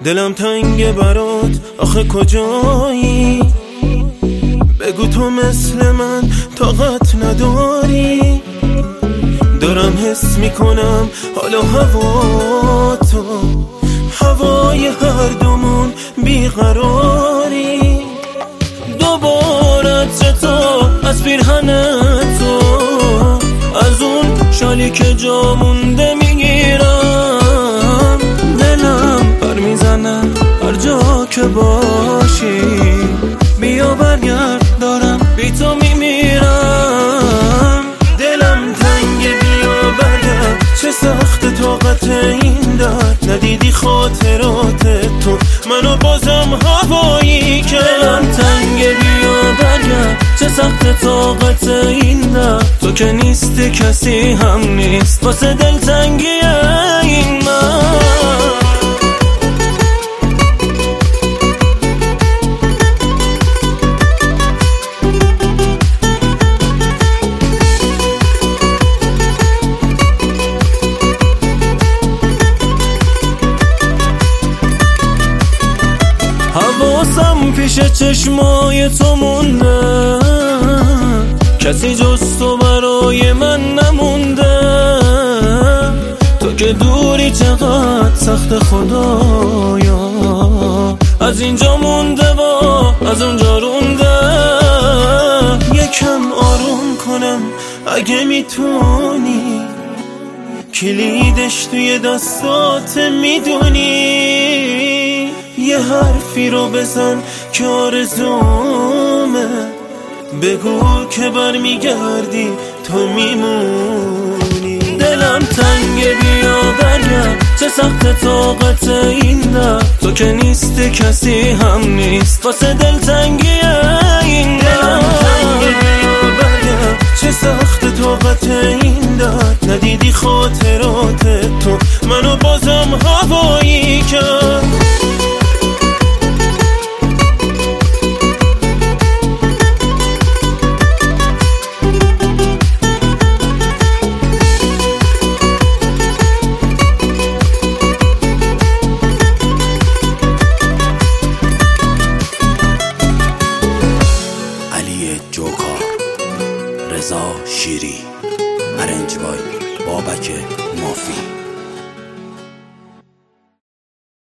دلم تنگه برات، آخه کجایی؟ بگو تو مثل من طاقت نداری. دارم حس میکنم حالا هوا تو، هوای هر دومون بیقراری. دوباره عطر تو از پیرهن تو، از اون شالی که جا مونده میگیرم. دلم پر میزنه هر جا که باشی، بیا برگرد دارم بی تو میمیرم. دلم تنگه بیا برگرد، چه سخت طاقت این درد. ندیدی خاطرات تو منو بازم هوایی که. دلم تنگه بیا برگرد، چه سخت طاقت این درد. تو که نیستی کسی هم نیست واسه دل تنگی این من. حواسم پیش چشمای تو مونده، کسی جز تو برای من نمونده. تو که دوری چقدر سخت خدایا، از اینجا مونده و از اونجا رونده. یکم آروم کنم اگه میتونی، کلیدش توی دستات میدونی. یه حرفی رو بزن که آرزومه، بگو که برمیگردی تو میمونی. دلم تنگه بیا برگرد، چه سخت طاقت این درد. تو که نیستی کسی هم نیست واسه دل تنگی این درد. دلم تنگه بیا برگرد، چه سخت طاقت این درد. ندیدی خاطرات تو منو بازم هوایی کرد.